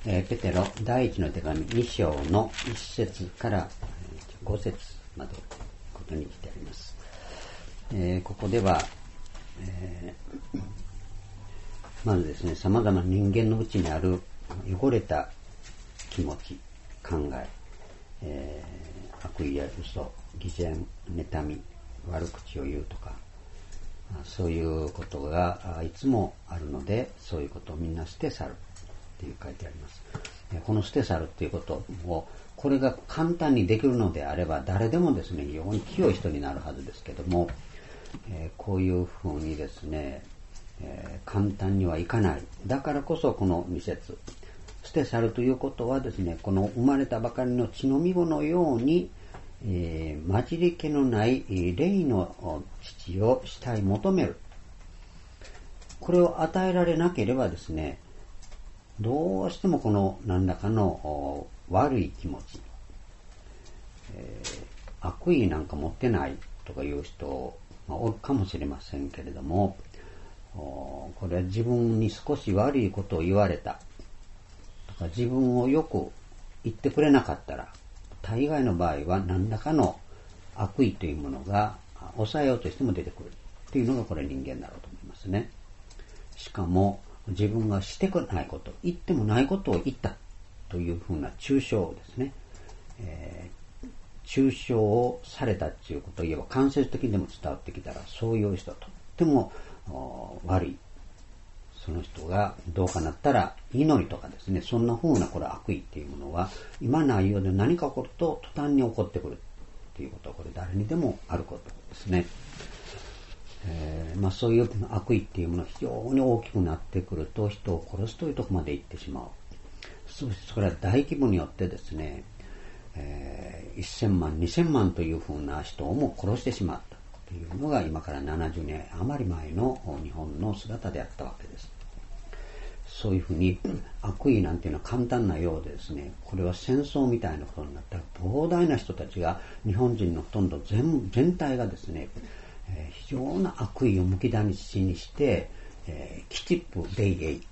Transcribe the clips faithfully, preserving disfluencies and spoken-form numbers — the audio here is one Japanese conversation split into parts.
えー、ペテロ第一の手紙に章のいち節からご節までことにしてあります。えー、ここでは、えー、まずですね、様々な人間のうちにある汚れた気持ち、考え、えー、悪意や嘘、偽善、妬み、悪口を言うとか、そういうことがいつもあるので、そういうことをみんな捨て去るっていう書いてあります。この捨て去るっていうことを、これが簡単にできるのであれば、誰でもですね、非常に清い人になるはずですけども、えー、こういうふうにですね、えー、簡単にはいかない。だからこそこのに節、捨て去るということはですね、この生まれたばかりの血のみ子のように、えー、混じり気のない霊の父を慕い求める。これを与えられなければですね、どうしてもこの何らかの悪い気持ち、えー、悪意なんか持ってないとかいう人がおるかもしれませんけれども、これは自分に少し悪いことを言われたとか、自分をよく言ってくれなかったら、大概の場合は何らかの悪意というものが抑えようとしても出てくるっていうのがこれ人間だろうと思いますね。しかも自分がしてこないこと、言ってもないことを言ったというふうな中傷をですね、えー、中傷をされたということを言えば間接的にでも伝わってきたら、そういう人はとっても悪い。その人がどうかなったら祈りとかですね、そんな風なこれ悪意っていうものは、今内容で何か起こると途端に起こってくるっていうことは、これ誰にでもあることですね。えー、まあそういう悪意っていうものが非常に大きくなってくると、人を殺すというところまで行ってしまう。そしてそれは大規模によってですね、えー、せんまん、にせんまんという風な人をも殺してしまったというのが今からななじゅうねん余り前の日本の姿であったわけです。そういうふうに悪意なんていうのは簡単なようでですね、これは戦争みたいなことになったら、膨大な人たちが、日本人のほとんど 全, 全体がですね、えー、非常な悪意をむき出しにして、えー、キチップ・デイエイ、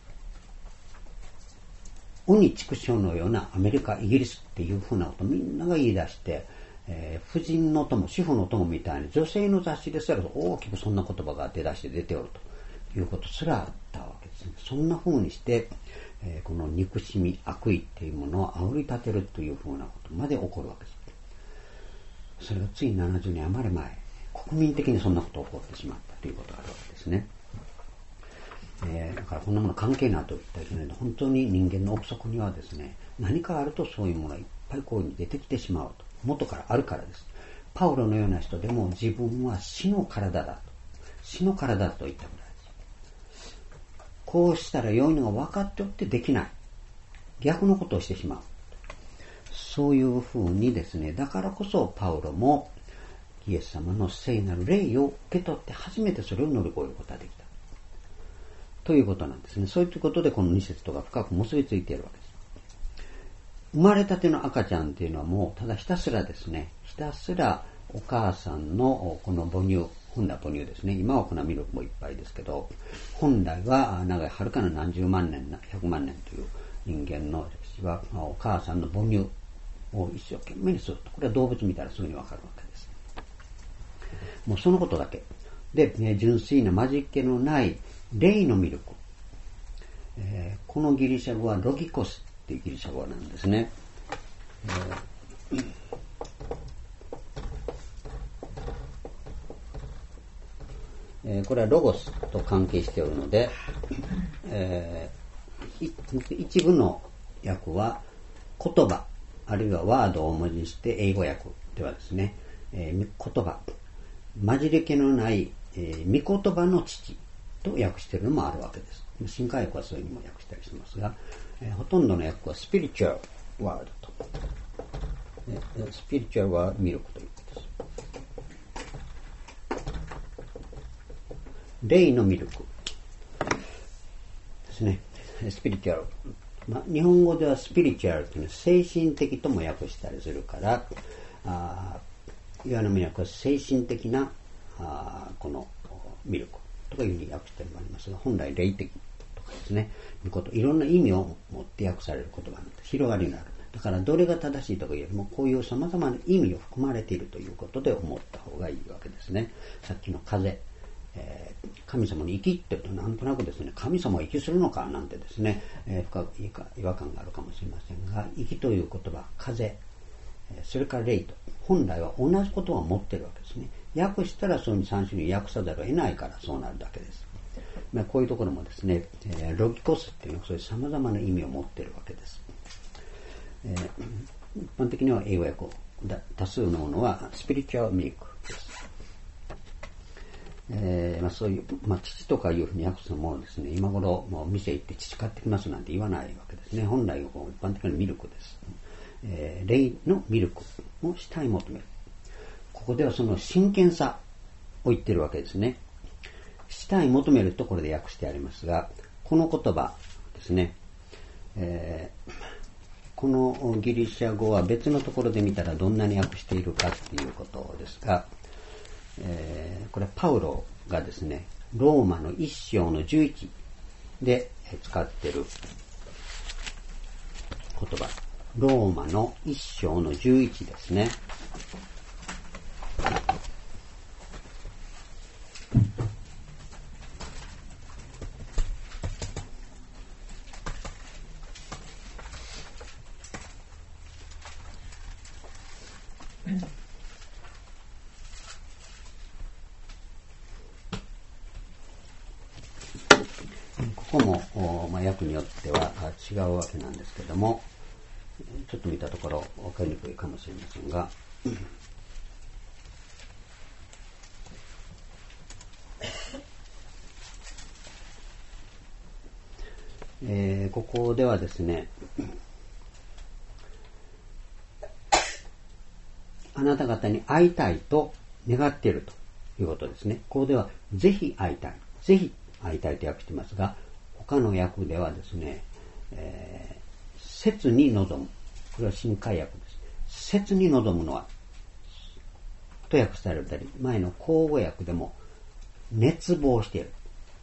鬼畜生のようなアメリカ、イギリスっていうふうなことをみんなが言い出して、えー、婦人の友、主婦の友みたいに女性の雑誌ですら大きくそんな言葉が出だして出ておるということすらあったわけですね。そんな風にして、えー、この憎しみ、悪意っていうものを煽り立てるという風なことまで起こるわけです。それがついななじゅうねん余り前、国民的にそんなことが起こってしまったということがあるわけですね。えー、だからこんなもの関係ないと言ったらいけないので、本当に人間の奥底にはですね、何かあるとそういうものがいっぱいこういうふうに出てきてしまうと。元からあるからです。パウロのような人でも自分は死の体だと。死の体だと言ったぐらいです。こうしたら良いのが分かっておってできない。逆のことをしてしまう。そういうふうにですね、だからこそパウロもイエス様の聖なる霊を受け取って初めてそれを乗り越えることができた。ということなんですね。そういうことでこのに節とか深く結びついているわけです。生まれたての赤ちゃんっていうのはもうただひたすらですね、ひたすらお母さんのこの母乳、本来母乳ですね。今は粉ミルクもいっぱいですけど、本来は長いはるかな何十万年、ひゃくまん年という人間の歴史はお母さんの母乳を一生懸命にすると。これは動物見たらすぐにわかるわけです。もうそのことだけ。で、純粋な混じっ気のない霊のミルク。えー、このギリシャ語はロギコスっていうギリシャ語なんですね。えーえー、これはロゴスと関係しておるので、えー、一部の訳は言葉あるいはワードを文字にして英語訳ではですね、えー、言葉混じり気のない、えー、御言葉の父と訳しているのもあるわけです。新海訳はそういうにも訳したりしますが、えー、ほとんどの訳はスピリチュアルワードと、えー、スピリチュアルはミルクということです。霊のミルクですね。スピリチュアル、まあ、日本語ではスピリチュアルというのは精神的とも訳したりするから、あ岩波訳は精神的なあこのミルクとかいうふうに訳してもありますが、本来霊的とかですね、いろんな意味を持っって訳される言葉なんです。広がりのある。だからどれが正しいとかよりもこういう様々な意味を含まれているということで思った方がいいわけですね。さっきの風、えー、神様に生きって言うとなんとなくですね、神様は生きするのかなんてですね、えー、深い違和感があるかもしれませんが、生きという言葉、風、それから霊と、本来は同じことを持っているわけですね。訳したらそういうさん種類訳さざるを得ないからそうなるだけです。まあ、こういうところもですね、えー、ロギコスっていうのはそういう様々な意味を持っているわけです。えー、一般的には英語訳、多数のものはスピリチュアルミルクです。えーまあ、そういう、まあ、父とかいうふうに訳すのもですね、今頃もう店行って父買ってきますなんて言わないわけですね。本来こう一般的なミルクです。えー、霊のミルクを主体求める。ここではその真剣さを言ってるわけですね。主体求めるところで訳してありますが、この言葉ですね、えー、このギリシャ語は別のところで見たらどんなに訳しているかっていうことですが、えー、これはパウロがですね、ローマの一章のじゅういちで使っている言葉、ローマの一章のじゅういちですね。ここも、まあ、訳によっては違うわけなんですけども、ちょっと見たところ分かりにくいかもしれませんが、えー、ここではですね、あなた方に会いたいと願っているということですね。ここではぜひ会いたい、ぜひ会いたいと訳していますが、他の訳ではですね、えー、切に望む。これは新海訳です。切に望むのは、と訳されたり、前の口語訳でも、熱望している。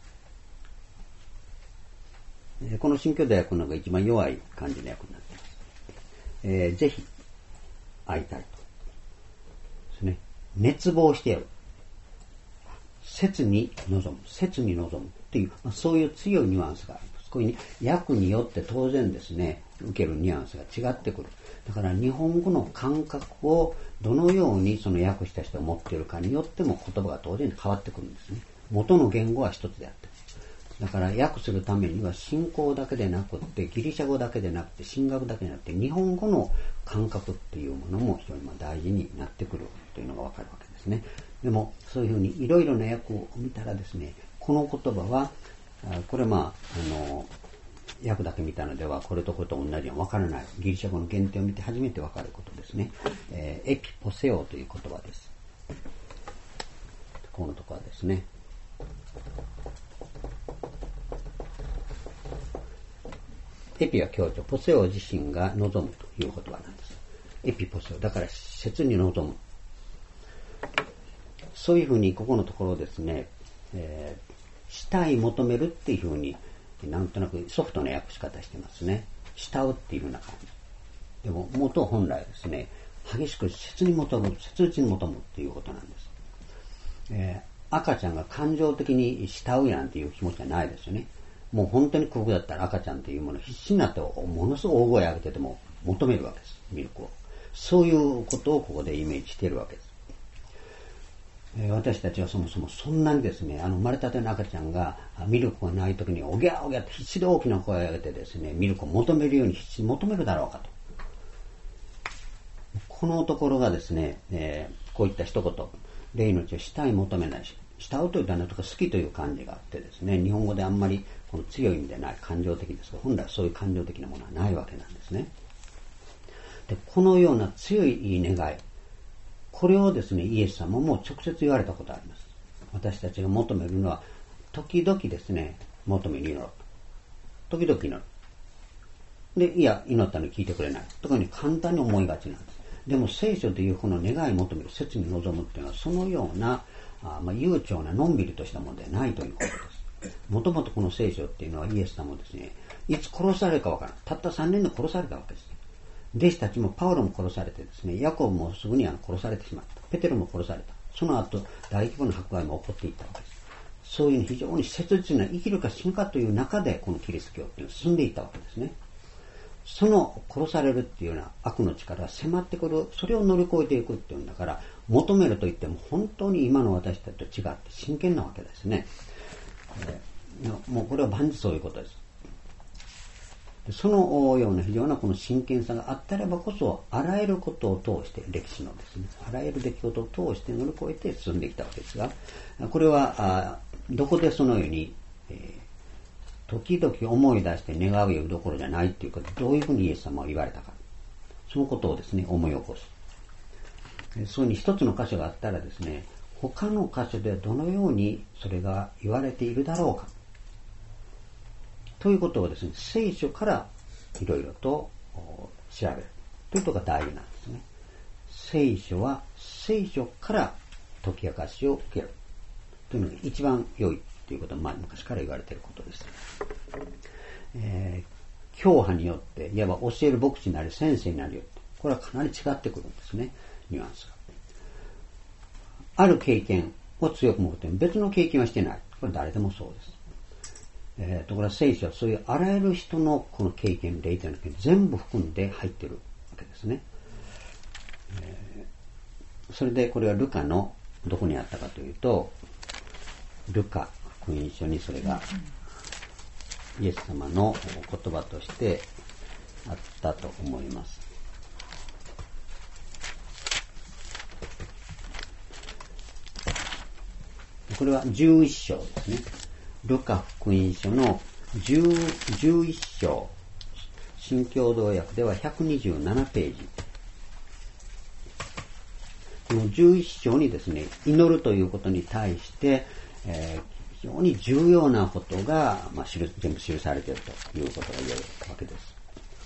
えー、この新教土訳の方が一番弱い感じの訳になっています。えー、ぜひ、会いたいと。ですね。熱望している。切に望む。切に望む。という、まあ、そういう強いニュアンスがあります。こういう訳によって当然ですね、受けるニュアンスが違ってくる。だから日本語の感覚をどのようにその訳した人が持っているかによっても言葉が当然変わってくるんですね。元の言語は一つであって。だから訳するためには信仰だけでなくって、ギリシャ語だけでなくて、神学だけでなくて、日本語の感覚っていうものも非常に大事になってくるというのがわかるわけですね。でもそういうふうにいろいろな訳を見たらですね、この言葉は、これまあ、あの、訳だけ見たのでは、これとこれと同じには分からない。ギリシャ語の原点を見て初めて分かることですね。えー、エピポセオという言葉です。このところはですね。エピは強調、ポセオ自身が望むという言葉なんです。エピポセオ。だから切に望む。そういうふうにここのところですね、えー慕い求めるっていうふうになんとなくソフトな訳し方してますね。慕うっていうふうな感じ。でも元本来ですね、激しく切に求む、切実に求むっていうことなんです。えー、赤ちゃんが感情的に慕うなんていう気持ちはないですよね。もう本当に空腹だったら赤ちゃんっていうものを必死になってものすごい大声上げてても求めるわけです。ミルクを。そういうことをここでイメージしているわけです。私たちはそもそもそんなにですね、あの生まれたての赤ちゃんがミルクがないときにおぎゃおぎゃって必死で大きな声を上げてですね、ミルクを求めるように必死に求めるだろうかと。このところがですね、えー、こういった一言、霊のうちを慕い求めないし、慕うというとはとか好きという感じがあってですね、日本語であんまりこの強い意味でない感情的ですが、本来そういう感情的なものはないわけなんですね。で、このような強い願い、これをですね、イエス様も直接言われたことがあります。私たちが求めるのは、時々ですね、求めに祈る。時々祈る。で、いや、祈ったのに聞いてくれない。とかに簡単に思いがちなんです。でも聖書でいうこの願い求める、切に望むっていうのは、そのような、あまあ、悠長なのんびりとしたものでないということです。 もともとこの聖書っていうのはイエス様もですね、いつ殺されるかわからない。たったさんねんで殺されたわけです。弟子たちもパウロも殺されてですね、ヤコブもすぐに殺されてしまった。ペテロも殺された。その後、大規模な迫害も起こっていったわけです。そういう非常に切実な生きるか死ぬかという中で、このキリスト教っていうのは進んでいったわけですね。その殺されるっていうような悪の力が迫ってくる、それを乗り越えていくっていうんだから、求めると言っても本当に今の私たちと違って真剣なわけですね。えー、もうこれは万事そういうことです。そのような非常なこの真剣さがあったればこそ、あらゆることを通して、歴史のですね、あらゆる出来事を通して乗り越えて進んできたわけですが、これは、あどこでそのように、えー、時々思い出して願うようどころじゃないっていうこと、どういうふうにイエス様は言われたか。そのことをですね、思い起こす。そういうに一つの箇所があったらですね、他の箇所でどのようにそれが言われているだろうか。ということをですね、聖書からいろいろと調べるということが大事なんですね。聖書は聖書から解き明かしを受けるというのが一番良いということは、まあ、昔から言われていることです。えー、教派によって、いわば教える牧師なり先生になりよって、これはかなり違ってくるんですね、ニュアンスが。ある経験を強く持って別の経験はしてない。これ誰でもそうです。えー、ところが聖書はそういうあらゆる人のこの経験、霊というのを全部含んで入っているわけですね。えー、それでこれはルカのどこにあったかというと、ルカ福音書にそれがイエス様の言葉としてあったと思います。これはじゅういっ章ですね。ルカ福音書のじゅういっ章、新共同訳ではひゃくにじゅうななページ。このじゅういっ章にですね、祈るということに対して、えー、非常に重要なことが、まあ、全部記されているということが言えるわけです。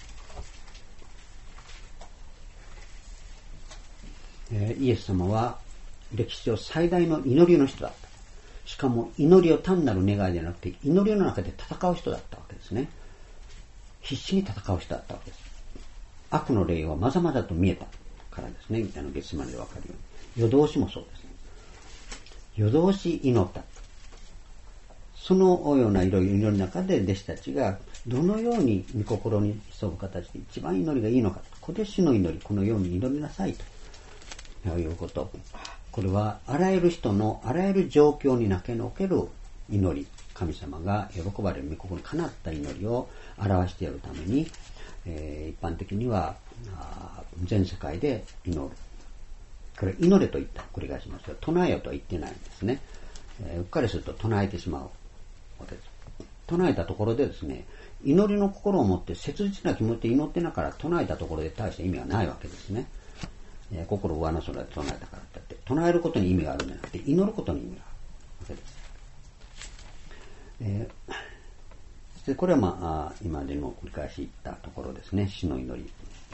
えー、イエス様は歴史上最大の祈りの人だった。しかも祈りを単なる願いじゃなくて、祈りの中で戦う人だったわけですね。必死に戦う人だったわけです。悪の霊はまざまざと見えたからですね。あのゲッセマネでわかるように。夜通しもそうです。夜通し祈った。そのような色々祈りの中で弟子たちがどのように御心に沿う形で一番祈りがいいのか。これ主の祈り、このように祈りなさいということ。これはあらゆる人のあらゆる状況にけのける祈り、神様が喜ばれる御心にかなった祈りを表してやるために、えー、一般的には全世界で祈る。これ祈れと言った繰り返しますが、唱えよとは言ってないんですね。えー、うっかりすると唱えてしまうわけです。唱えたところでですね、祈りの心を持って切実な気持ちで祈ってながら唱えたところで大した意味はないわけですね。えー、心上の空で唱えたからってって、唱えることに意味があるんじゃなくて、祈ることに意味があるわけです。えー、でこれはまあ、今でも繰り返し言ったところですね、死の祈り。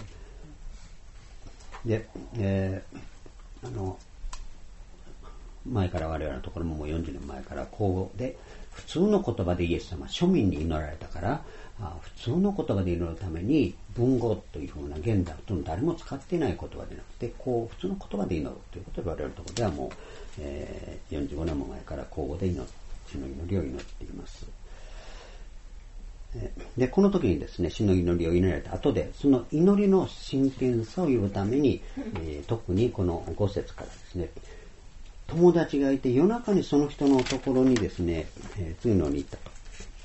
で、えー、あの、前から我々のところももうよんじゅうねんまえから口語で、普通の言葉でイエス様は庶民に祈られたから、あ普通の言葉で祈るために文語というふうな現代と誰も使っていない言葉でなくて、こう普通の言葉で祈るということで我々のところではもう、えー、よんじゅうごねんも前から口語で祈る、死の祈りを祈っています。で、この時にですね、死の祈りを祈られた後で、その祈りの真剣さを言うために、えー、特にこのご節からですね、友達がいて夜中にその人のところにですね、えー、次のように言ったと。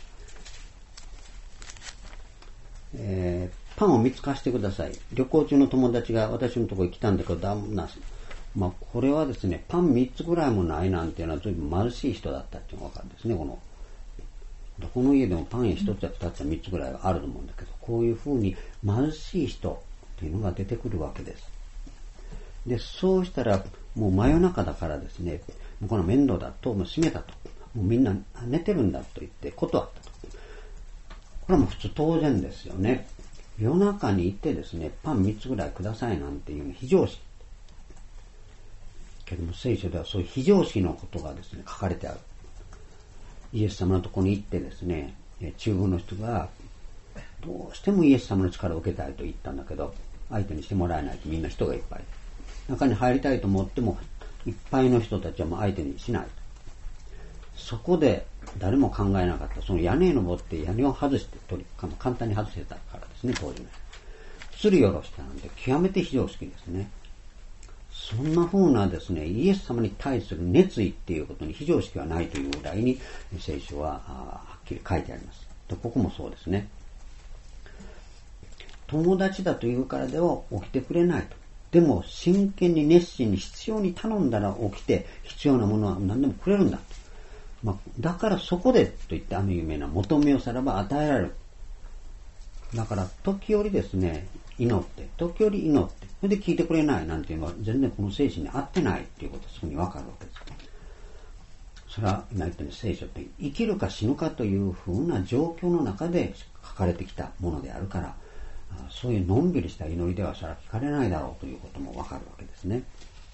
えー、パンを見つかしてください。旅行中の友達が私のところに来たんだけど、だな、まあ、これはですね、パンみっつぐらいもないなんていうのは随分貧しい人だったっていうのがわかるんですね、この。どこの家でもパンやひとつやふたつやみっつぐらいはあると思うんだけど、こういうふうに貧しい人っていうのが出てくるわけです。で、そうしたら、もう真夜中だからですね、もうこの面倒だと、もう閉めたと。もうみんな寝てるんだと言って断ったと。これはもう普通当然ですよね。夜中に行ってですね、パンみっつぐらいくださいなんていう非常識。けども聖書ではそういう非常識のことがですね、書かれてある。 イエス様のところに行ってですね、中部の人がどうしてもイエス様の力を受けたいと言ったんだけど、相手にしてもらえないとみんな人がいっぱい。中に入りたいと思っても、いっぱいの人たちはもう相手にしない。そこで誰も考えなかった。その屋根に登って屋根を外して取り、簡単に外せたからですね、当時ね。釣り下ろしたなんて極めて非常識ですね。そんな風なですね、イエス様に対する熱意っていうことに非常識はないというぐらいに聖書ははっきり書いてあります。で、ここもそうですね。友達だというからでは起きてくれないと。でも真剣に熱心に必要に頼んだら起きて必要なものは何でもくれるんだと。まあ、だからそこでと言ってあの有名な求めをさらば与えられる。だから時折ですね、祈って、時折祈って、それで聞いてくれないなんていうのは全然この精神に合ってないっていうことがすぐにわかるわけです。それは今言ったように聖書って生きるか死ぬかというふうな状況の中で書かれてきたものであるから、そういうのんびりした祈りではそれは聞かれないだろうということもわかるわけですね。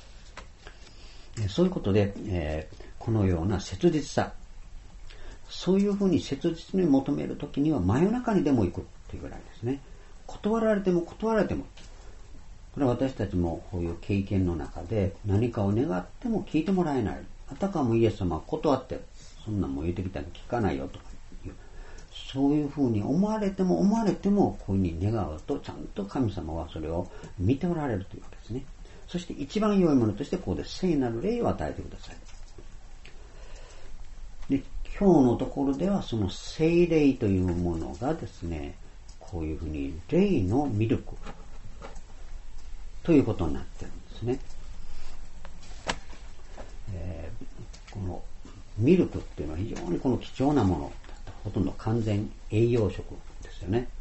そういうことで、えー、このような切実さ、そういうふうに切実に求めるときには真夜中にでも行くというぐらいですね。断られても断られても、これは私たちもこういう経験の中で何かを願っても聞いてもらえない。あたかもイエス様は断ってる。そんなんも言うてきたら聞かないよとかいう。そういうふうに思われても思われてもこういうふうに願うとちゃんと神様はそれを見ておられるというわけですね。そして一番良いものとしてここで聖なる霊を与えてください。で、今日のところではその聖霊というものがですね、こういうふうに霊のミルクということになっているんですね。えー、このミルクっていうのは非常にこの貴重なものだった。ほとんど完全栄養食ですよね。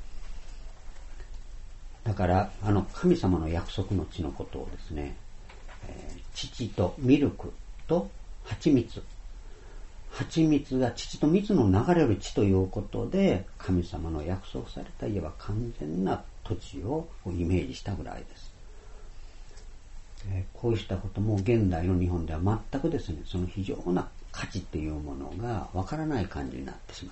だからあの神様の約束の地のことをですね、えー、乳とミルクと蜂蜜、蜂蜜が乳と蜜の流れる地ということで神様の約束されたいわば完全な土地をイメージしたぐらいです。えー、こうしたことも現代の日本では全くですね、その非常な価値っていうものがわからない感じになってしまった。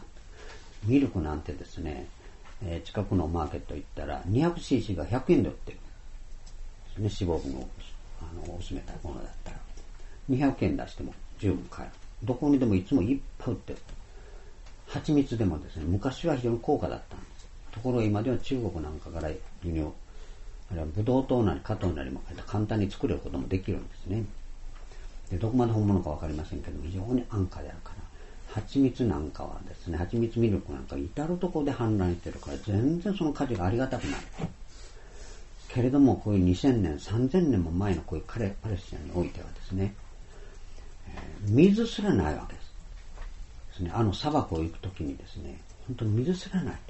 ミルクなんてですね、えー、近くのマーケット行ったら にひゃくシーシー がひゃくえんで売ってるですね。脂肪分をあの薄めたものだったらにひゃくえん出しても十分買える。どこにでもいつもいっぱい売ってる。蜂蜜でもですね、昔は非常に高価だったんです。ところが今では中国なんかから輸入、あるいはブドウ糖なり加糖なりも簡単に作れることもできるんですね。で、どこまで本物かわかりませんけども、非常に安価であるから、蜂蜜なんかはですね、蜂蜜ミルクなんか至るところで氾濫してるから、全然その価値がありがたくない。けれども、こういうにせんねん、さんぜんねんも前のこういうパレスチナにおいてはですね、えー、水すらないわけです。ですね、あの砂漠を行くときにですね、本当に水すらないと。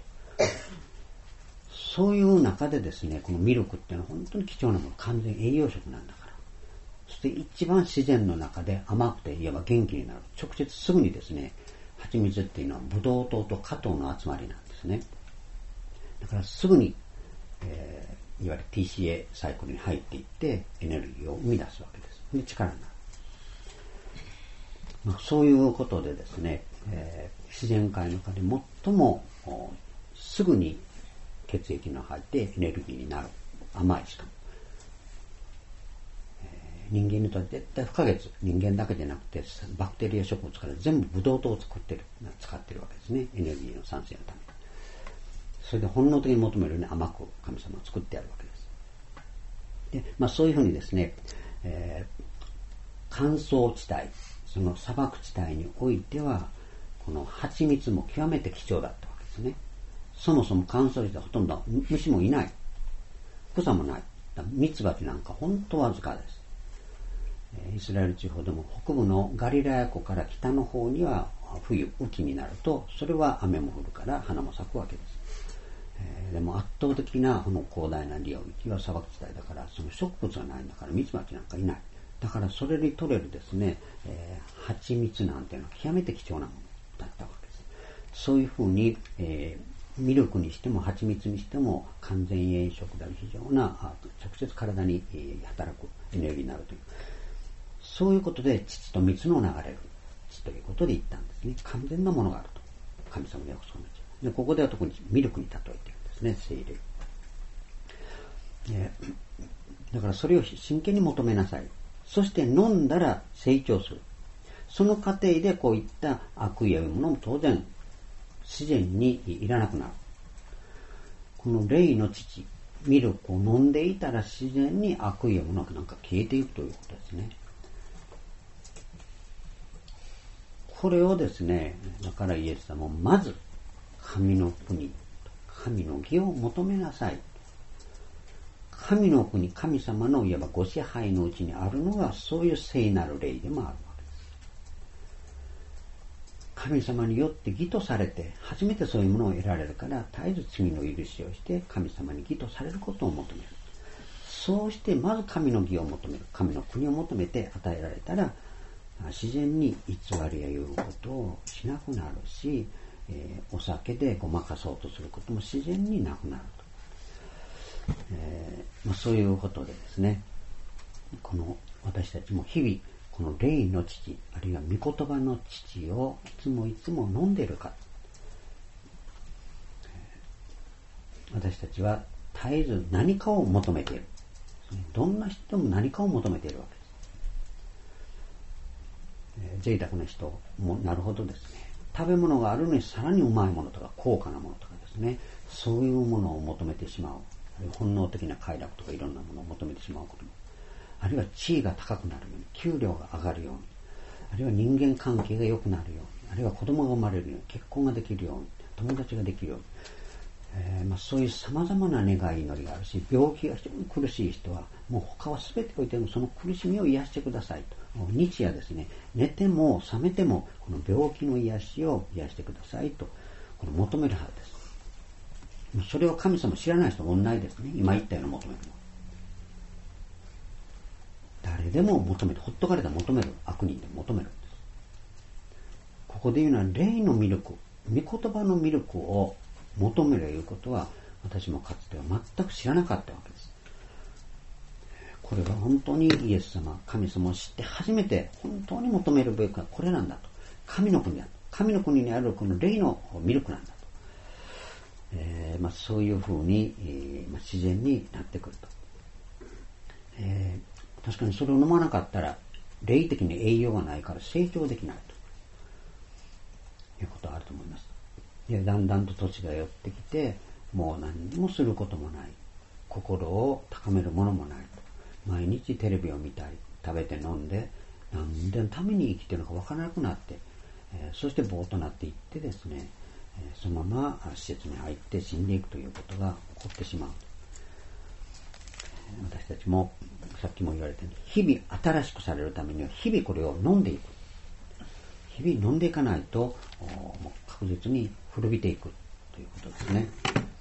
そういう中でですね、このミルクっていうのは本当に貴重なもの、完全栄養食なんだから。そして一番自然の中で甘くていわば元気になる。直接すぐにですね、蜂蜜っていうのはブドウ糖と果糖の集まりなんですね。だからすぐに、えー、いわゆる ティーシーエー サイクルに入っていってエネルギーを生み出すわけです。で、力になる。まあ、そういうことでですね、えー、自然界の中で最もすぐに血液の入ってエネルギーになる。甘いしかも。人間にとって絶対不可欠。人間だけじゃなくてバクテリア植物から全部ブドウ糖を作ってる使ってるわけですね。エネルギーの産生のために。それで本能的に求めるように甘く神様を作ってあるわけです。で、まあ、そういうふうにですね、えー、乾燥地帯、その砂漠地帯においてはこの蜂蜜も極めて貴重だったわけですね。そもそも乾燥地帯はほとんど虫もいない。草もない。ミツバチなんか本当わずかです。イスラエル地方でも北部のガリラヤ湖から北の方には冬、雨季になるとそれは雨も降るから花も咲くわけです。えー、でも圧倒的なこの広大な領域は砂漠地帯だからその植物がないんだからミツバチなんかいない。だからそれに取れるですね、えー、蜂蜜なんていうのは極めて貴重なものだったわけです。そういうふうに、えー、ミルクにしても蜂蜜にしても完全栄養食である非常な直接体に働くエネルギーになるという。そういうことで乳と蜜の流れる地ということで言ったんですね。完全なものがあると。神様の約束の地。で、ここでは特にミルクに例えているんですね、聖霊。えー、だからそれを真剣に求めなさい。そして飲んだら成長する。その過程でこういった悪意やいうものも当然自然にいらなくなる。この霊の乳、ミルクを飲んでいたら自然に悪意やものがなんか消えていくということですね。これをですね、だからイエス様もまず神の国、神の義を求めなさい。神の国、神様のいわばご支配のうちにあるのがそういう聖なる霊でもあるわけです。神様によって義とされて初めてそういうものを得られるから、絶えず罪の許しをして神様に義とされることを求める。そうしてまず神の義を求める、神の国を求めて与えられたら、自然に偽りやいうことをしなくなるし、えー、お酒でごまかそうとすることも自然になくなると。えーまあ、そういうことでですね、この私たちも日々この霊の乳、あるいは御言葉の乳をいつもいつも飲んでいるか。私たちは絶えず何かを求めている。どんな人も何かを求めているわけです。贅沢な人もなるほどですね、食べ物があるのにさらにうまいものとか高価なものとかですね、そういうものを求めてしまう。本能的な快楽とかいろんなものを求めてしまうことも、あるいは地位が高くなるように、給料が上がるように、あるいは人間関係が良くなるように、あるいは子供が生まれるように、結婚ができるように、友達ができるように、えーまあ、そういう様々な願い祈りがあるし、病気が非常に苦しい人はもう他は全ておいてもその苦しみを癒してくださいと。日夜ですね、寝ても覚めてもこの病気の癒しを癒してくださいとこれ求めるはずです。それを神様知らない人も同じですね。今言ったような求めるの。誰でも求めて、ほっとかれたら求める。悪人でも求めるんです。ここで言うのは霊のミルク、御言葉のミルクを求めるということは、私もかつては全く知らなかったわけです。これは本当にイエス様、神様を知って初めて本当に求めるべきはこれなんだと。神の国だと。神の国にあるこの霊のミルクなんだと。えーまあ、そういうふうに、えーまあ、自然になってくると、えー。確かにそれを飲まなかったら霊的に栄養がないから成長できないということがあると思います。でだんだんと年が寄ってきて、もう何にもすることもない、心を高めるものもないと、毎日テレビを見たり食べて飲んで何でのために生きているのか分からなくなって、えー、そしてぼーっとなっていってですね、そのまま施設に入って死んでいくということが起こってしまう。私たちもさっきも言われたように、日々新しくされるためには日々これを飲んでいく。日々飲んでいかないともう確実に古びていくということですね。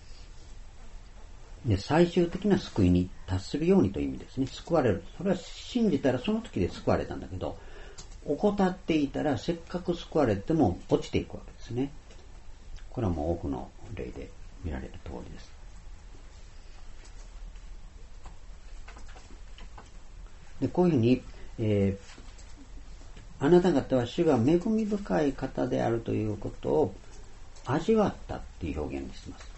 で、最終的な救いに達するようにという意味ですね。救われる。それは信じたらその時で救われたんだけど、怠っていたらせっかく救われても落ちていくわけですね。これはもう多くの例で見られる通りです。で、こういうふうに、えー、あなた方は主が恵み深い方であるということを味わったっていう表現にします。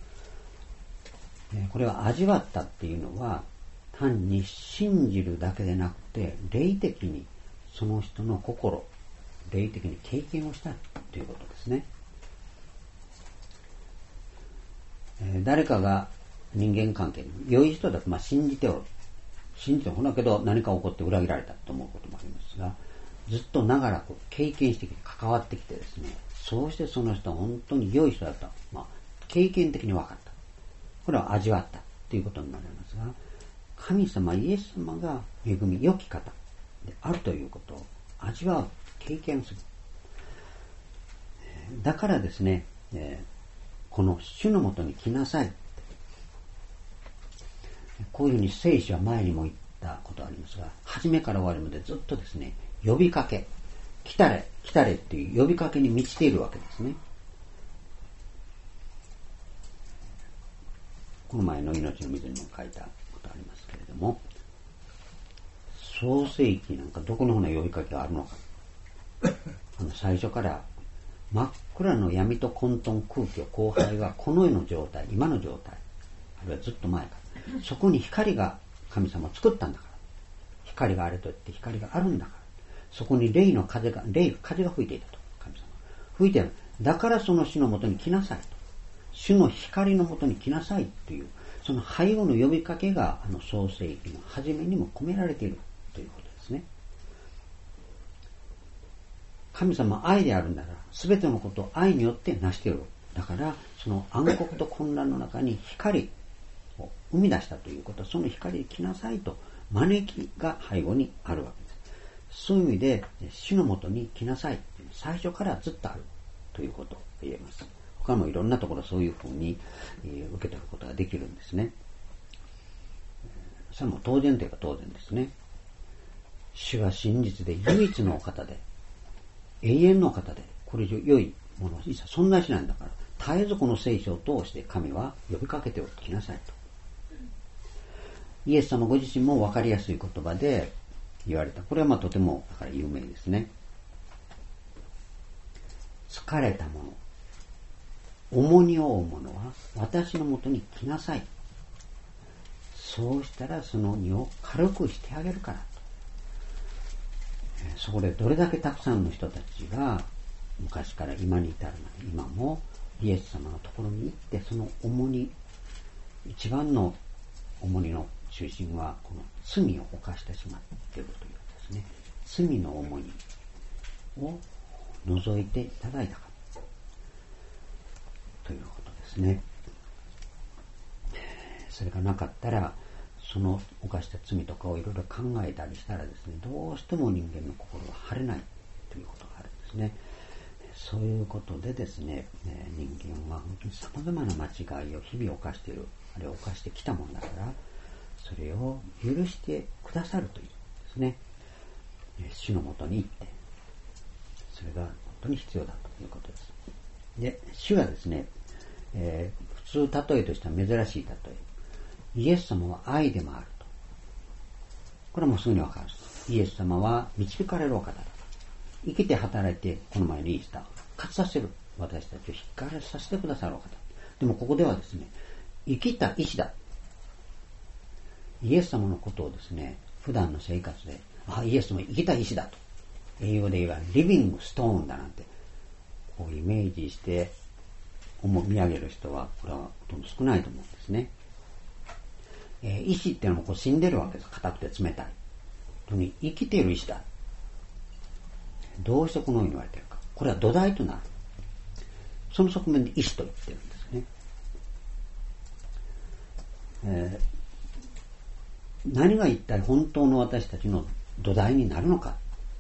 これは味わったっていうのは単に信じるだけでなくて、霊的にその人の心、霊的に経験をしたということですね。誰かが人間関係に良い人だとまあ信じておる。信じておるけど何か起こって裏切られたと思うこともありますが、ずっと長らく経験してきて関わってきてですね、そうしてその人は本当に良い人だった。まあ、経験的に分かった。これは味わったということになりますが、神様イエス様が恵み良き方であるということを味わう、経験する。だからですね、この主のもとに来なさい。こういうふうに聖書は前にも言ったことがありますが、初めから終わりまでずっとですね、呼びかけ、来たれ、来たれっていう呼びかけに満ちているわけですね。この前の命の水にも書いたことありますけれども、創世記なんかどこのような呼びかけがあるのか。 あの最初から真っ暗の闇と混沌空虚荒廃がこの世の状態、今の状態、あるいはずっと前から、そこに光が神様を作ったんだから、光があれと言って光があるんだから、そこに霊の風が、霊、風が吹いていたと、神様。吹いている。だからその主のもとに来なさいと。主の光のもとに来なさいという、その背後の呼びかけが、あの創世記の初めにも込められているということですね。神様は愛であるなら、すべてのことを愛によって成している。だから、その暗黒と混乱の中に光を生み出したということは、その光に来なさいと招きが背後にあるわけです。そういう意味で、主のもとに来なさいという最初からずっとあるということを言えます。他もいろんなところそういうふうに受け取ることができるんですね。それも当然といえば当然ですね。主は真実で唯一のお方で、永遠のお方で、これ以上良いものは一切存在しないんだから、絶えずこの聖書を通して神は呼びかけておきなさいと。イエス様ご自身も分かりやすい言葉で言われた。これはまあとてもだから有名ですね。疲れた者、重荷を負う者は私のもとに来なさい。そうしたらその荷を軽くしてあげるからと。そこでどれだけたくさんの人たちが昔から今に至るまで今もイエス様のところに行ってその重荷、一番の重荷の中心はこの罪を犯してしまっているというですね。罪の重荷を除いていただいたかということですね。それがなかったらその犯した罪とかをいろいろ考えたりしたらですね、どうしても人間の心は晴れないということがあるんですね。そういうことでですね、人間は本当に様々な間違いを日々犯している、あるいは犯してきたもんだから、それを許してくださるというですね、主のもとに行って、それが本当に必要だということです。で、主はですね、えー、普通例えとしては珍しい例え。イエス様は愛でもあると。これはもうすぐにわかる。イエス様は導かれるお方だ。生きて働いて、この前に言った勝ちさせる。私たちを引っかかれさせてくださるお方。でもここではですね、生きた石だ。イエス様のことをですね、普段の生活で、あ、イエス様生きた石だと。英語で言えば、リビングストーンだなんて、こうイメージして見上げる人は、これはほとんど少ないと思うんですね。えー、石っていうのもこう死んでるわけです。硬くて冷たい。本当に生きている石だ。どうしてこのように言われているか。これは土台となる。その側面で石と言ってるんですね。えー、何が一体本当の私たちの土台になるのか。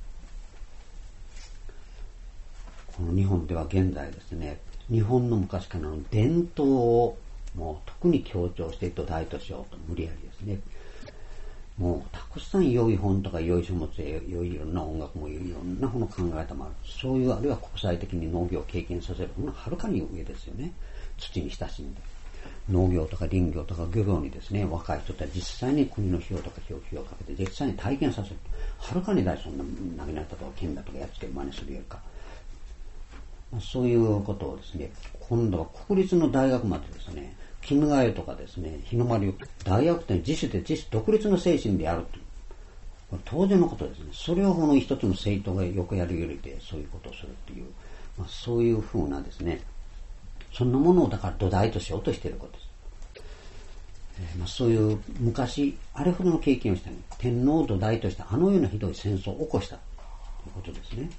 この日本では現在ですね、日本の昔からの伝統をもう特に強調して土台としようと無理やりですね。もうたくさん良い本とか良い書物で良いいろんな音楽もいろんなこの考え方もある。そういうあるいは国際的に農業を経験させるのははるかに上ですよね。土に親しんで。農業とか林業とか漁業にですね、若い人たち実際に国の費用とか費用をかけて実際に体験させる。はるかに大事。そんな投げられたとか剣だとかやっつける真似するよりか。そういうことをですね、今度は国立の大学までですね、絹ヶ谷とかですね、日の丸を大学って自主で自主独立の精神でやるという。これ当然のことですね。それをこの一つの政党がよくやるよりでそういうことをするっていう、まあ、そういうふうなですね、そんなものをだから土台としようとしていることです。えーまあ、そういう昔、あれほどの経験をしたのに、天皇を土台としてあのようなひどい戦争を起こしたということですね。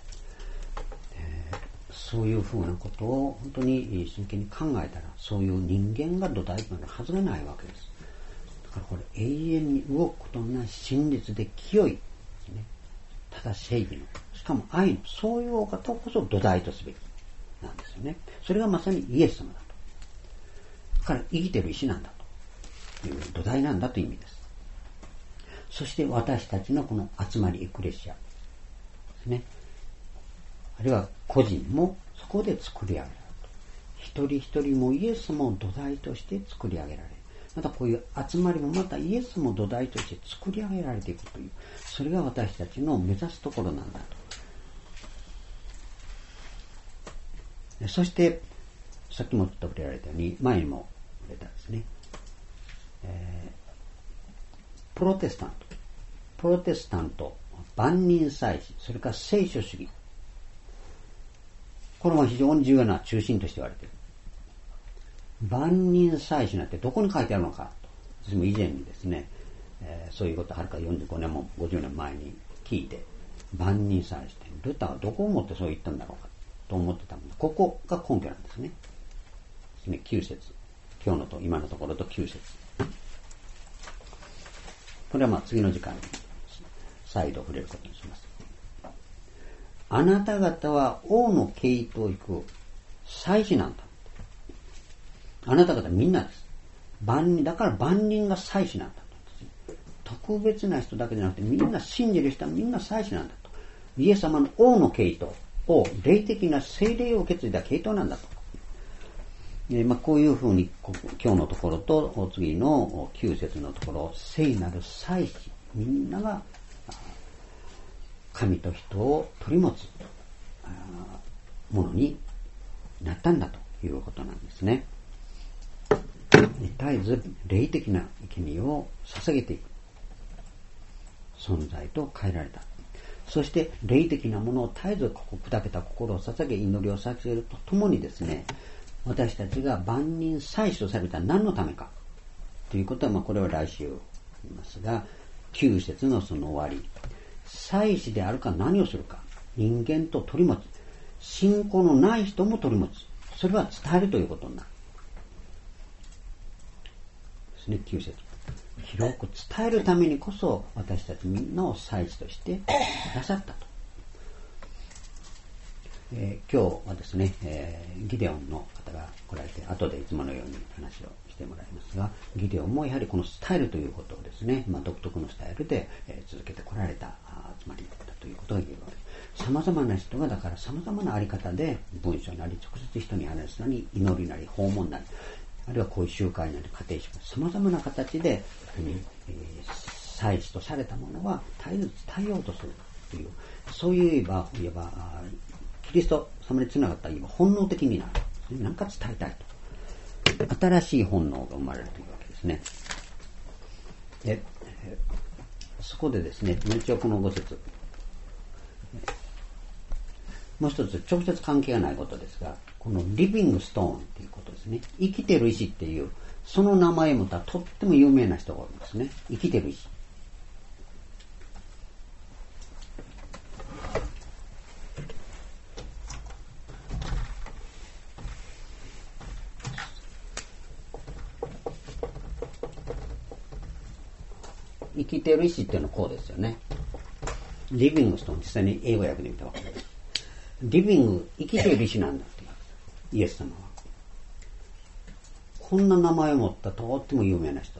そういうふうなことを本当に真剣に考えたら、そういう人間が土台となるはずがないわけです。だからこれ永遠に動くことのない真実で清いですね。ただ正義の、しかも愛の、そういうお方こそ土台とすべきなんですよね。それがまさにイエス様だと。だから生きてる石なんだという土台なんだという意味です。そして私たちのこの集まりエクレシアですね。あるいは個人もそこで作り上げられると。一人一人もイエス様を土台として作り上げられる。またこういう集まりもまたイエス様を土台として作り上げられていくという、それが私たちの目指すところなんだそして、さっきもちょっと触れられたように、前にも触れたんですね。えー、プロテスタント。プロテスタント、万人祭司、それから聖書主義。これも非常に重要な中心として言われている。万人祭司なんてどこに書いてあるのかと。私も以前にですね、えー、そういうことをはるかよんじゅうごねんもごじゅうねんまえに聞いて、万人祭司ってルターはどこをもってそう言ったんだろうかと思ってたので、ここが根拠なんですね。ですね、きゅう節。今日のと今のところときゅう節。これはまあ次の時間に再度触れることにします。あなた方は王の系統を行く祭司なんだ。あなた方みんなです。万人、だから万人が祭司なんだと。特別な人だけじゃなくてみんな信じる人はみんな祭司なんだと。イエス様の王の系統を霊的な聖霊を受け継いだ系統なんだと。えーまあ、こういうふうに今日のところと次のきゅう節のところ、聖なる祭司、みんなが神と人を取り持つものになったんだということなんですね。絶えず霊的な生贄を捧げていく存在と変えられた。そして霊的なものを絶えず砕けた心を捧げ、祈りを捧げるとともにですね、私たちが万人祭司とされた何のためかということは、まあこれは来週言いますが、きゅう節のその終わり、祭司であるか何をするか、人間と取り持つ、信仰のない人も取り持つ、それは伝えるということになるですね。きゅう節、広く伝えるためにこそ私たちみんなを祭司としてくださったと。えー、今日はですね、えー、ギデオンの方が来られて、後でいつものように話をしてもらいますが、ギデオンもやはりこのスタイルということをですね、まあ、独特のスタイルで、えー、続けてこられた集まりだったということが言えるわけです。様々な人がだから様々なあり方で文章なり直接人に話すなり祈りなり訪問なり、あるいはこういう集会なり家庭集会、様々な形で、えー、祭司とされたものは絶えず伝えようとするという、そういう言えば、言えばキリスト様につながった今本能的になる。何か伝えたいと。新しい本能が生まれるというわけですね。で、そこでですね、一応このご節、もう一つ直接関係がないことですが、このリビングストーンということですね。生きてる石っていう、その名前を持ったとっても有名な人がおりますね。生きてる石。生きてる石っていうのはこうですよね。リビングストーン、実際に英語訳で見たわけです。リビング、生きている石なんだっていうわけです。イエス様は。こんな名前を持ったとっても有名な人。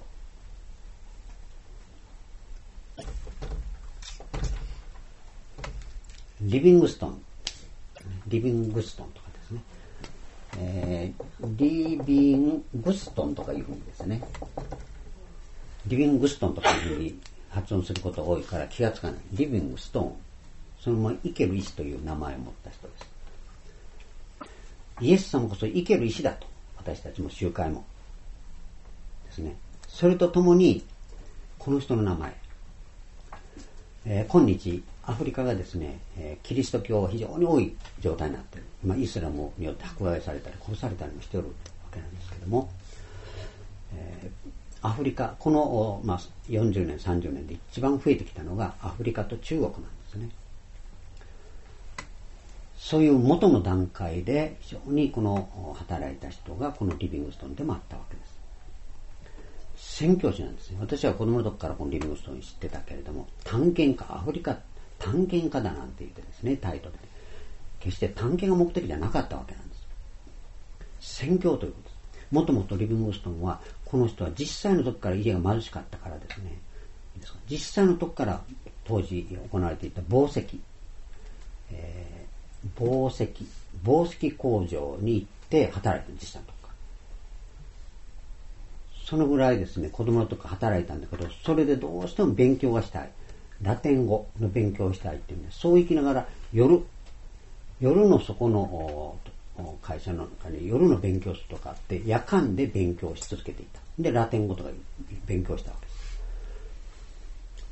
リビングストーン。リビングストーンとかですね。えー、リビングストーンとかいうふうにですね。リビングストーンとかいうふうに発音することが多いから気がつかない。リビングストーン。そのまま生ける石という名前を持った人です。イエス様こそ生ける石だと。私たちも集会も。ですね。それとともに、この人の名前。えー、今日、アフリカがですね、えー、キリスト教が非常に多い状態になっている。今、イスラムによって迫害されたり殺されたりもしておるわけなんですけども、えーアフリカ、この、まあ、よんじゅうねん、さんじゅうねんで一番増えてきたのがアフリカと中国なんですね。そういう元の段階で非常にこの働いた人がこのリビングストーンでもあったわけです。宣教師なんですね。私は子供の時からこのリビングストーン知ってたけれども、探検家、アフリカ探検家だなんて言ってですね、タイトルで。決して探検が目的じゃなかったわけなんです。宣教ということです。もともとリビングストーンは、この人は実際の時から家が貧しかったからですね、実際の時から当時行われていた紡績、えー、紡績、紡績工場に行って働いた、実際の時から。そのぐらいですね、子供の時から働いたんだけど、それでどうしても勉強がしたい。ラテン語の勉強をしたいっていうんで、そう生きながら夜、夜のそこの会社の中に夜の勉強室とかあって、夜間で勉強し続けていた。で、ラテン語とか勉強したわけです。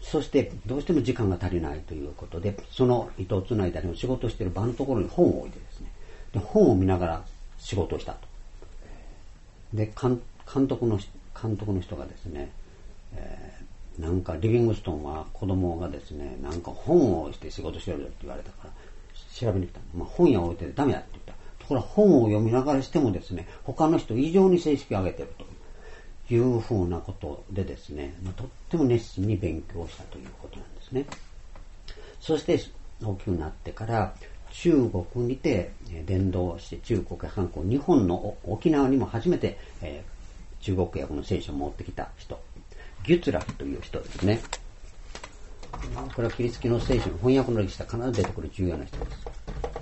そして、どうしても時間が足りないということで、その糸をつないだりの仕事をしている場のところに本を置いてですね、で本を見ながら仕事をしたと。で、監督の、監督の人がですね、えー、なんかリビングストンは子供がですね、なんか本をして仕事してるよって言われたから、調べに来た。まあ、本屋を置いてダメだって言った。ところが本を読みながらしてもですね、他の人以上に成績を上げてるというふうなことでですね、まあ、とっても熱心に勉強したということなんですね。そして大きくなってから中国にて伝道して中国や韓国、日本の沖縄にも初めて、えー、中国訳の聖書を持ってきた人、ギュツラフという人ですね。これはキリスト教の聖書の翻訳の歴史で必ず出てくる重要な人です。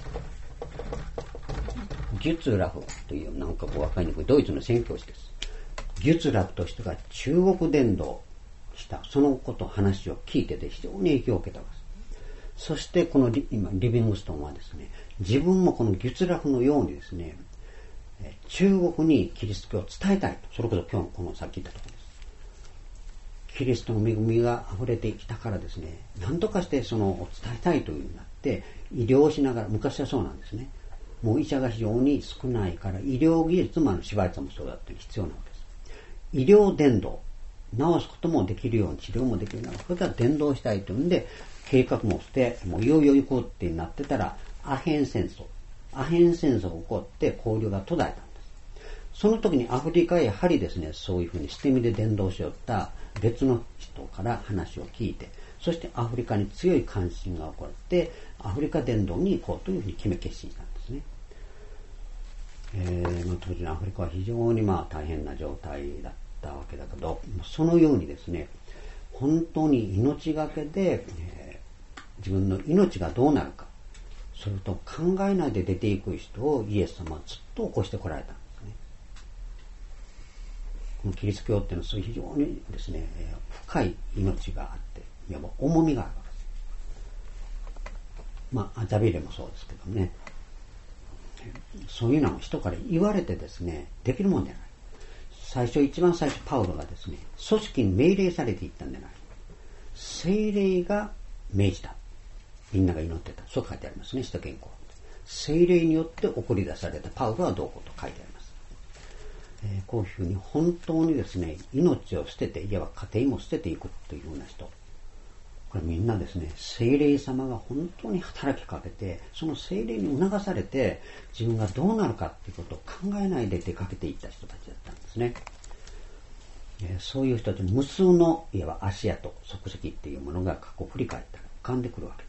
ギュツラフという、なんかこう分かりにくいドイツの宣教師です。ギュツラフという人が中国伝道したそのこと話を聞いてて非常に影響を受けたわけです。そしてこのリ今リビングストンはですね、自分もこのギュツラフのようにですね、中国にキリスト教を伝えたいと。それこそ今日このさっき言ったところです。キリストの恵みが溢れてきたからですね、何とかしてその伝えたいというようになって医療をしながら、昔はそうなんですね。もう医者が非常に少ないから医療技術も芝居さんもそうだって必要なわけです。医療伝道、治すこともできるように治療もできるように、これから伝道したいというんで計画もして、もういよいよ行こうってなってたらアヘン戦争、アヘン戦争が起こって交流が途絶えたんです。その時にアフリカへやはりですね、そういうふうに捨て身で伝道しよった別の人から話を聞いて、そしてアフリカに強い関心が起こってアフリカ伝道に行こうというふうに決め決心したんですね。えー、当時のアフリカは非常にまあ大変な状態だったわけだけど、そのようにですね、本当に命がけで、えー、自分の命がどうなるか、それと考えないで出ていく人をイエス様はずっと起こしてこられたんですね。このキリスト教っていうのはそういう非常にですね、深い命があって、いわば重みがあるわけです。まあ、ザビエレもそうですけどね。そういうのは人から言われてですね、できるもんじゃない。最初、一番最初、パウロがですね、組織に命令されていったんじゃない。聖霊が命じた。みんなが祈ってた。そう書いてありますね、使徒言行。聖霊によって送り出されたパウロはどうこうと書いてあります。えー、こういうふうに本当にですね、命を捨てて、いわば家庭も捨てていくというような人。これみんなですね、聖霊様が本当に働きかけて、その聖霊に促されて、自分がどうなるかっていうことを考えないで出かけていった人たちだったんですね。えー、そういう人たち無数の、いわば足跡、足跡っていうものが過去を振り返ったら浮かんでくるわけです。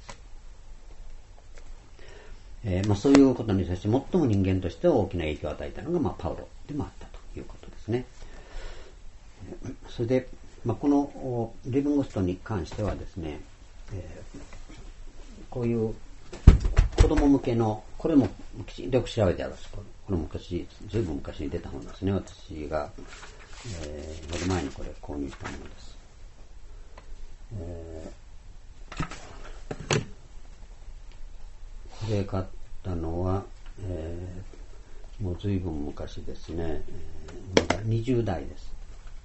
えーまあ、そういうことに対して最も人間として大きな影響を与えたのが、まあ、パウロでもあったということですね。それで、まあ、このリビングストンに関してはですね、えー、こういう子供向けの、これもよく調べてあるんです。これも昔、ずいぶん昔に出た本ですね。私が、えー、より前にこれ購入したものです。えー、これ買ったのは、えー、もうずいぶん昔ですね、えー、まだにじゅう代です。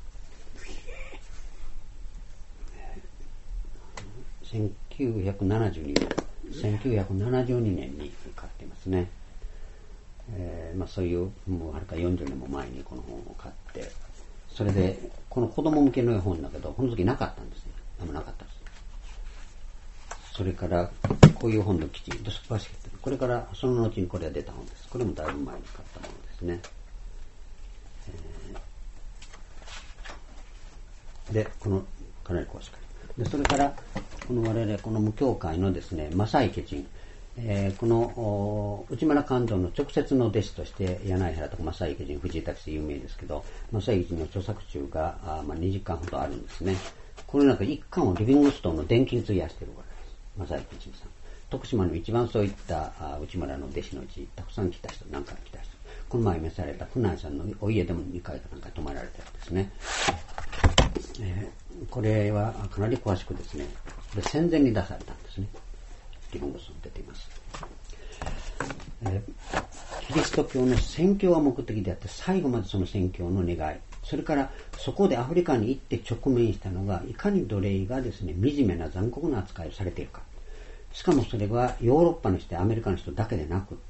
せんきゅうひゃくななじゅうにねん、せんきゅうひゃくななじゅうにねんに買っていますね。えーまあ、そういうもうはるかよんじゅうねんも前にこの本を買って、それでこの子供向けの絵本だけどこの時なかったんですね。あんまなかったです。それからこういう本の記事、これからその後にこれが出た本です。これもだいぶ前に買ったものですね。えー、でこのかなり詳しくで、それからこの我々この無教会のですね、正池人、えー、この内村勘蔵の直接の弟子として柳原とか正池人、藤井拓で有名ですけど、正池人の著作集があ、まあ、にじかんほどあるんですね。この中いっかんをリビングストンの伝記に費やしているからです。正池人さん。徳島の一番そういったあ内村の弟子のうちたくさん来た人、何回来た人、この前召された船井さんのお家でもにかいかなんか泊まられたんですね。えー、これはかなり詳しくですね、で戦前に出されたんですね。リビングストン出ています。えー、 キリスト教の宣教が目的であって、最後までその宣教の願い、それからそこでアフリカに行って直面したのが、いかに奴隷がですね、惨めな残酷な扱いをされているか。しかもそれはヨーロッパの人、アメリカの人だけでなくって、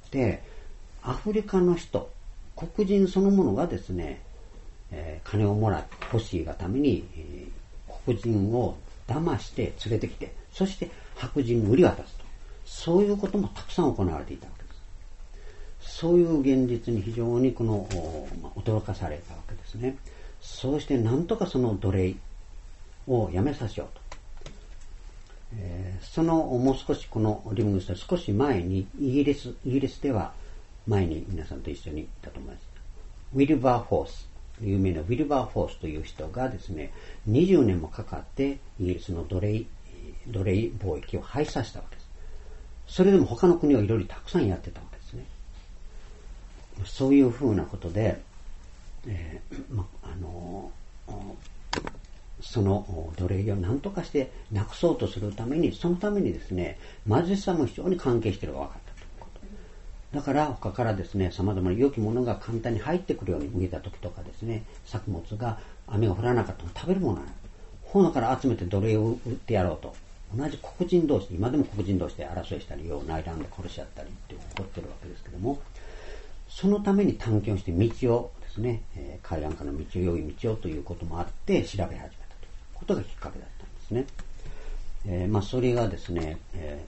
アフリカの人、黒人そのものがですね、えー、金をもらって欲しいがために、えー、黒人を騙して連れてきて、そして白人に売り渡すと。そういうこともたくさん行われていたわけです。そういう現実に非常にこの、まあ、驚かされたわけですね。そうしてなんとかその奴隷をやめさせようと。えー、そのもう少しこのリビングストン少し前にイギリス、イギリスでは前に皆さんと一緒に行ったと思います。ウィルバー・フォース、有名なウィルバー・フォースという人がですね、にじゅうねんもかかってイギリスの奴隷、奴隷貿易を廃止させたわけです。それでも他の国はいろいろたくさんやってたわけですね。そういうふうなことで、えーま、あのその奴隷を何とかしてなくそうとするために、そのためにですね、貧しさも非常に関係しているのが分かったということ。だから他からですね、様々な良きものが簡単に入ってくるように見えた時とかですね、作物が雨が降らなかったら食べるものがない。ほのから集めて奴隷を売ってやろうと。同じ黒人同士、今でも黒人同士で争いしたり、内乱で殺し合ったりって起こってるわけですけども、そのために探検をして道をですね、えー、海岸からの道を、良い道をということもあって調べ始めたということがきっかけだったんですね。えー、まあそれがですね、え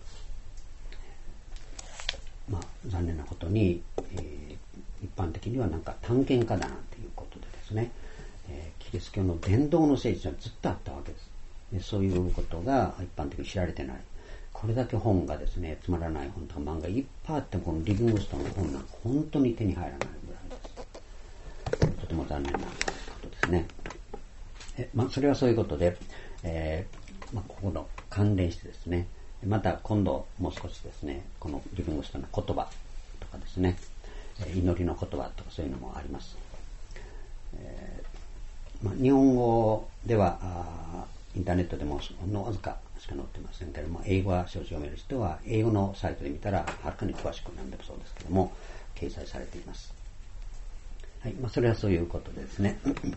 ー、まあ残念なことに、えー、一般的にはなんか探検家だなんていうことでですね、えー、キリスト教の伝道の聖地はずっとあったわけです。でそういうことが一般的に知られてない。これだけ本がですね、つまらない本とか漫画いっぱいあっても、このリビングストンの本なんか本当に手に入らないぐらいです。とても残念なことですね。えまあ、それはそういうことで、えーまあ、ここの関連してですね、また今度もう少しですね、このリビングストンの言葉とかですね、祈りの言葉とかそういうのもあります。えーまあ、日本語ではあインターネットでもほんのわずかしか載ってませんけれども、英語は少々読める人は英語のサイトで見たらはるかに詳しく何でもそうですけども掲載されています。はい、まあ、それはそういうことですね。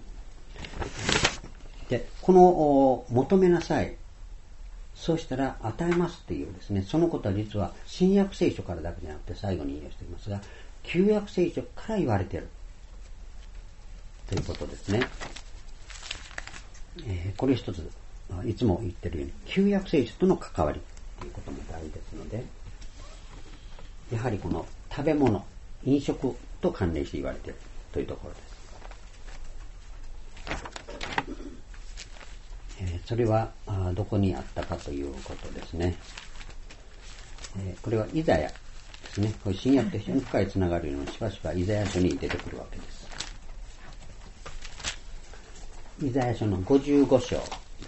で、この求めなさい、そうしたら与えますっていうですね、そのことは実は新約聖書からだけじゃなくて最後に引用していますが、旧約聖書から言われているということですね。えー、これ一ついつも言ってるように旧約聖書との関わりということも大事ですので、やはりこの食べ物、飲食と関連して言われているというところです。えー、それはどこにあったかということですね。えー、これはイザヤですね。これ新約と非常に深いつながりのしばしばイザヤ書に出てくるわけです。イザヤ書のごじゅうご章です。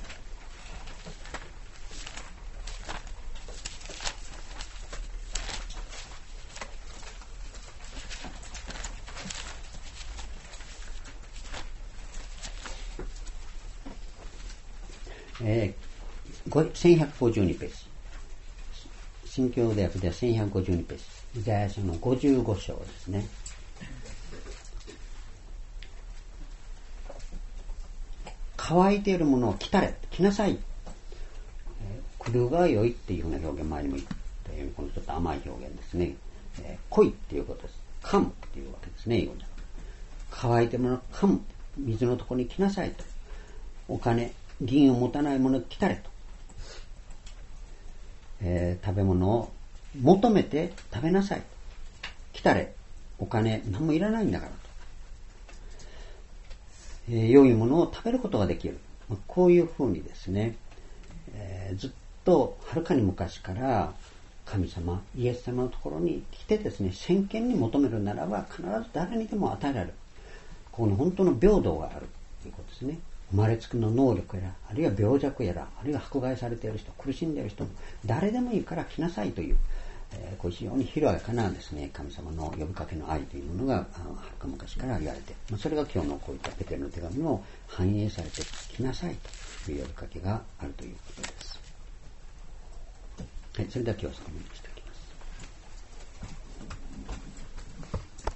えー、せんひゃくごじゅうにページ。新共同訳ではせんひゃくごじゅうにページ。イザヤ書のごじゅうご章ですね。乾いているものを着たれ、着なさい。えー、来るが良いっていうような表現、前にも言ったように、このちょっと甘い表現ですね。えー、来いっていうことです。噛むっていうわけですね、英語じゃ。乾いているものを噛む。水のところに来なさいと。お金、銀を持たないものを来たれと。えー、食べ物を求めて食べなさい。来たれ。お金、何もいらないんだからと。えー、良いものを食べることができる。まあ、こういうふうにですね、えー、ずっとはるかに昔から神様、イエス様のところに来てですね、先見に求めるならば必ず誰にでも与えられる。ここに本当の平等があるということですね。生まれつきの能力やら、あるいは病弱やら、あるいは迫害されている人、苦しんでいる人も、誰でもいいから来なさいという、えー、こう非常に広やかなですね、神様の呼びかけの愛というものが、はるか昔から言われて、まあ、それが今日のこういったペテロの手紙も反映されて、来なさいという呼びかけがあるということです。はい、それでは今日はそこまでにして